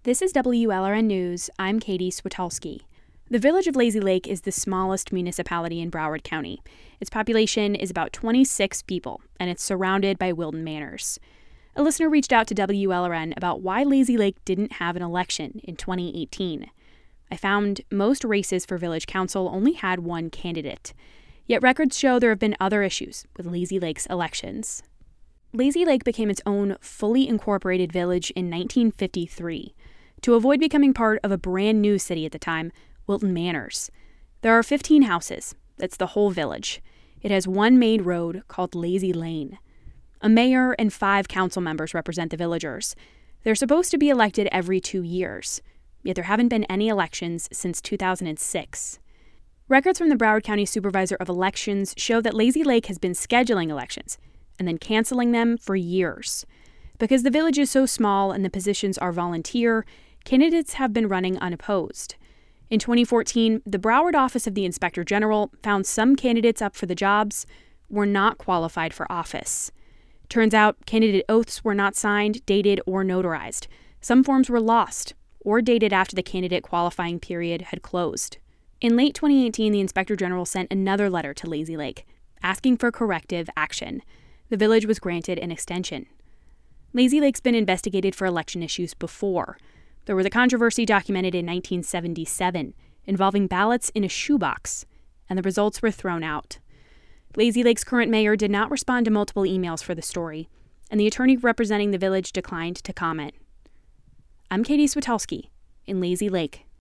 This is WLRN News. I'm Katie Switolski. The village of Lazy Lake is the smallest municipality in Broward County. Its population is about 26 people, and it's surrounded by Wilton Manors. A listener reached out to WLRN about why Lazy Lake didn't have an election in 2018. I found most races for village council only had one candidate. Yet records show there have been other issues with Lazy Lake's elections. Lazy Lake became its own fully incorporated village in 1953 to avoid becoming part of a brand new city at the time, Wilton Manors. There are 15 houses. That's the whole village. It has one main road called Lazy Lane. A mayor and 5 council members represent the villagers. They're supposed to be elected every 2 years, yet there haven't been any elections since 2006. Records from the Broward County Supervisor of Elections show that Lazy Lake has been scheduling elections and then canceling them for years. Because the village is so small and the positions are volunteer, candidates have been running unopposed. In 2014, the Broward Office of the Inspector General found some candidates up for the jobs were not qualified for office. Turns out candidate oaths were not signed, dated, or notarized. Some forms were lost or dated after the candidate qualifying period had closed. In late 2018, the Inspector General sent another letter to Lazy Lake asking for corrective action. The village was granted an extension. Lazy Lake's been investigated for election issues before. There was a controversy documented in 1977 involving ballots in a shoebox, and the results were thrown out. Lazy Lake's current mayor did not respond to multiple emails for the story, and the attorney representing the village declined to comment. I'm Katie Switolski in Lazy Lake,